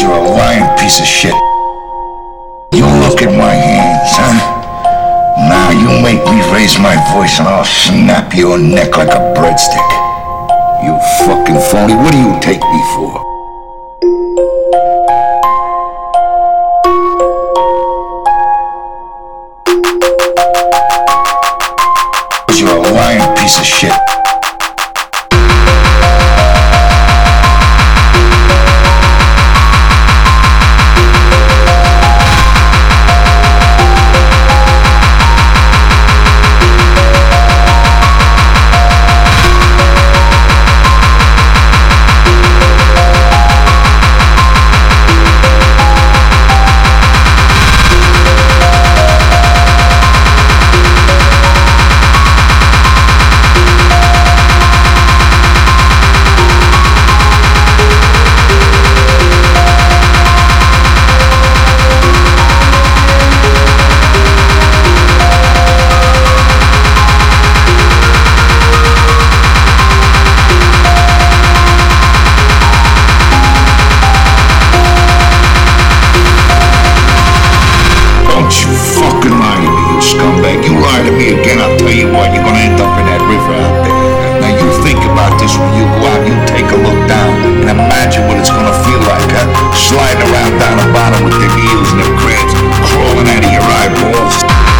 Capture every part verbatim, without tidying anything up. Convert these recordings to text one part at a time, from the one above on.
You're a lying piece of shit. You look at my hands, huh? Now you make me raise my voice and I'll snap your neck like a breadstick. You fucking phony, what do you take me for? You're a lying piece of shit. Scumbag, you lie to me again, I'll tell you what, you're gonna end up in that river out there. Now you think about this when you go out, you take a look down and imagine what it's gonna feel like, huh? Sliding around down the bottom with them heels and them crabs crawling out of your eyeballs.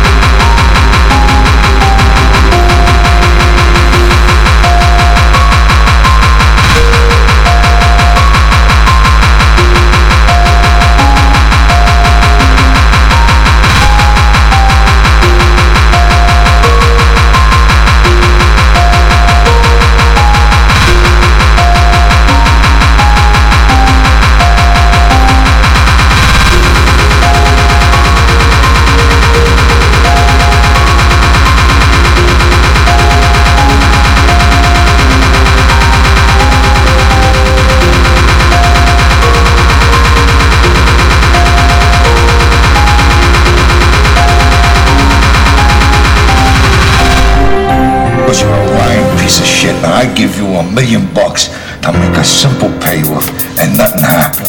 You're a lying piece of shit. Now I give you a million bucks to make a simple payoff and nothing happens.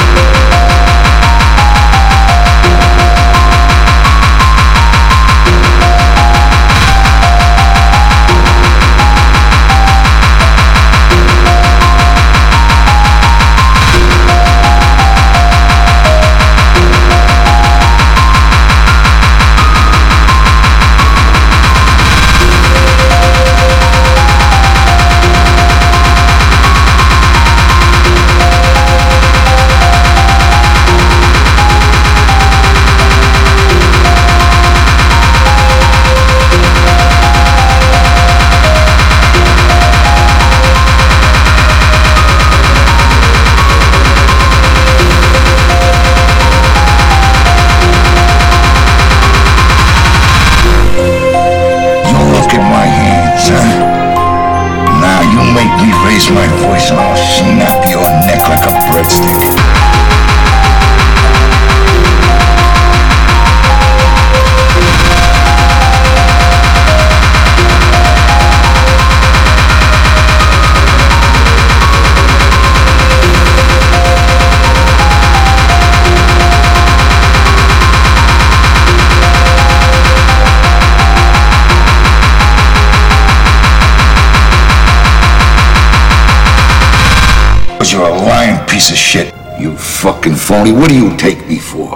Make me raise my voice and I'll snap your neck like a breadstick. You're a lying piece of shit. You fucking phony. What do you take me for?